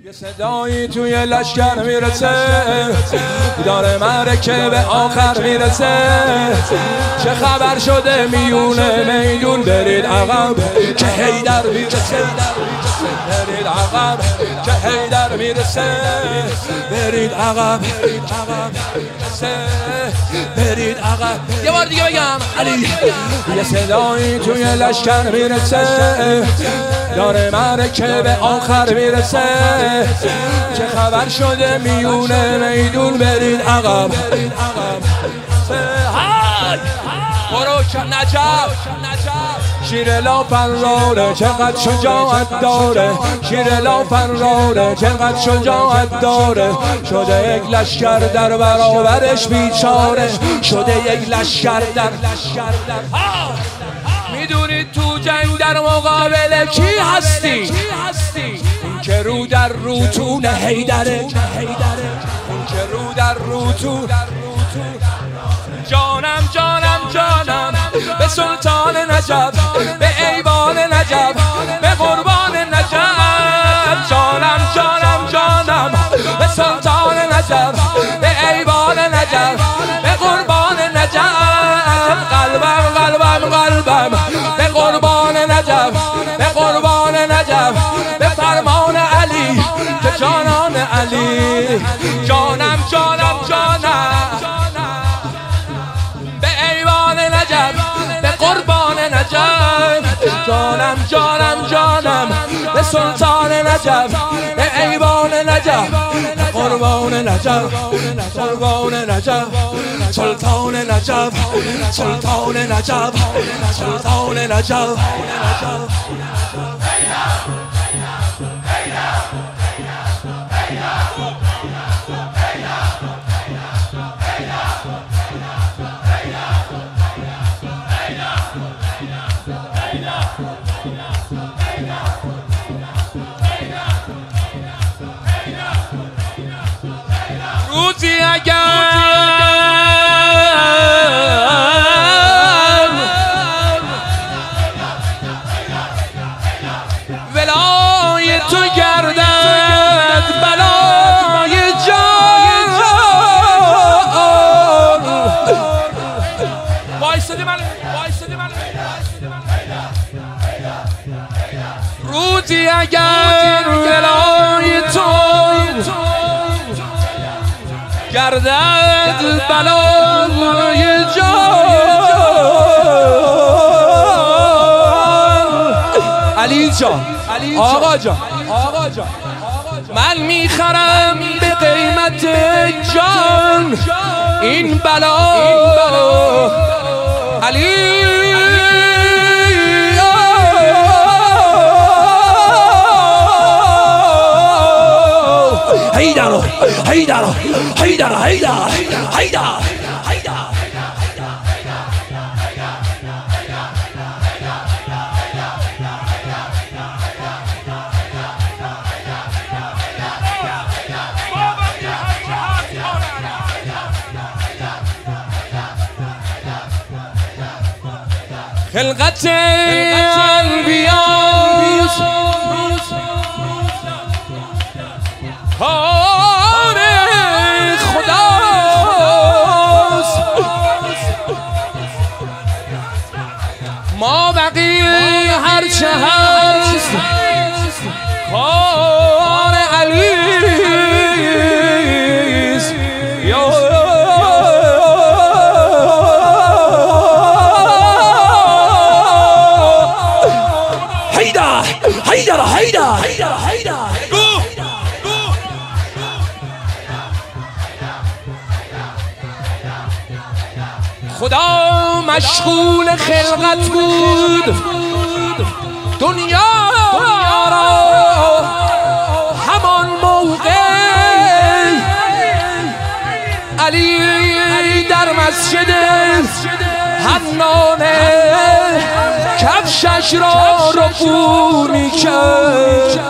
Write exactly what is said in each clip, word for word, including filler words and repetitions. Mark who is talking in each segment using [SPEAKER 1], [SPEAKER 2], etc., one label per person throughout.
[SPEAKER 1] یه صدایی توی لشکر میرسه، داره معرکه به آخر میرسه. چه خبر شده میونه میدون، برید عقب که حیدر میرسه. برید عقب که حیدر میرسه. برید عقب برید عقب. یه بار دیگه بگم علی. یه صدایی توی لشکر میرسه، داره معرکه به آخر میرسه. چه خبر شده میونه میدون، برید عقب. برو نجف شیر لافراره، چقدر شجاعت داره. شیر لافراره، چقدر شجاعت داره. شده یک لشکر در برابرش بیچاره. شده یک لشکر در میدونید تو جنگ در مقابل کی هستی؟ این که رو در روتون حیدره. این که رو در روتون. جانم جانم جانم به سلطان نجف، به ایوان نجف، به قربان نجف. جانم جانم جانم به سلطان نجف، به ایوان نجف، به قربان نجف. قلبم قلبم قلبم به قربان نجف، به قربان نجف، به فرمان علی که جانان علی. جانم جانم جانم به قربان نجف. جانم جانم جانم به سلطان نجف، به ایوان نجف، به قربان نجف. قربان نجف، سلطان نجف، سلطان نجف، سلطان نجف. روزی اگر ولای تو گردد بلای جان. وایسادی من وایسادی من روزی اگر ولای تو گردد بلای جان. علی جان، آقا جان، آقا جان، من میخرم به قیمت جان این بلا. علی حیدر حیدر حیدر حیدر حیدر. خلقت انبیاء کار خداست، ما بقیه هرچه هست کار علیست. حیدر حیدر حیدر حیدر حیدر. خدا مشغول خلقت بود دنیا را همان موقع علی در مسجد حنانه کفشش را رفو می‌کرد.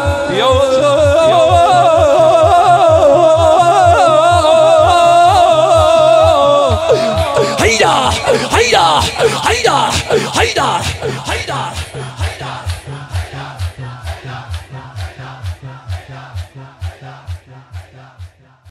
[SPEAKER 1] حیدر حیدر حیدر حیدر حیدر. نجف.